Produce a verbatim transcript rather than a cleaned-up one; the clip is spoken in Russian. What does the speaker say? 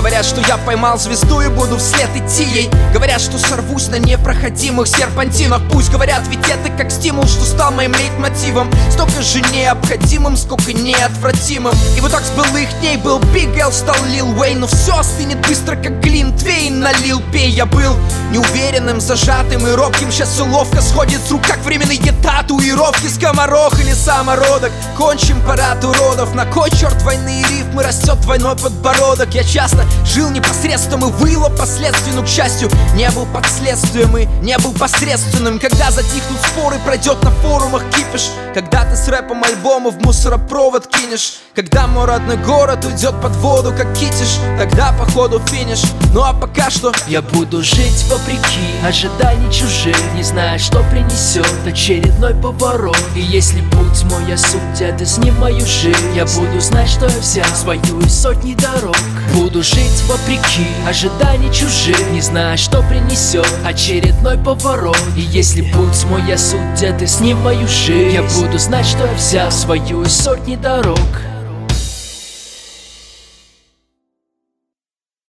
Говорят, что я поймал звезду и буду вслед идти ей. Говорят, что сорвусь на непроходимых серпантинах. Пусть говорят, ведь это как стимул, что стал моим лейтмотивом. Столько же необходимым, сколько неотвратимым. И вот так с былых дней был Big L, стал Lil Wayne. Но все остынет быстро, как Глинтвейн налил, пей. Я был неуверенным, зажатым и робким. Сейчас все ловко сходит с рук, как временные татуировки. Скоморох или самородок, кончим парад уродов. На кой черт двойные рифмы, растет двойной подбородок. Я часто жил непосредством и выл последствий, но, к счастью, не был под следствием и не был посредственным. Когда затихнут споры, пройдет на форумах кипиш. Когда ты с рэпом альбома в мусоропровод кинешь. Когда мой родной город уйдет под воду, как китиш, тогда походу финиш. Ну а пока что я буду жить вопреки ожиданий чужих, не зная, что принесет очередной поворот. И если путь мой я судья, ты с ним мою жизнь, я буду знать, что я взял свою из сотни дорог. Буду жить вопреки ожиданий чужих, не зная, что принесет очередной поворот. И если путь мой я судья, ты с ним мою жизнь, я буду знать, что я взял свою из сотни дорог.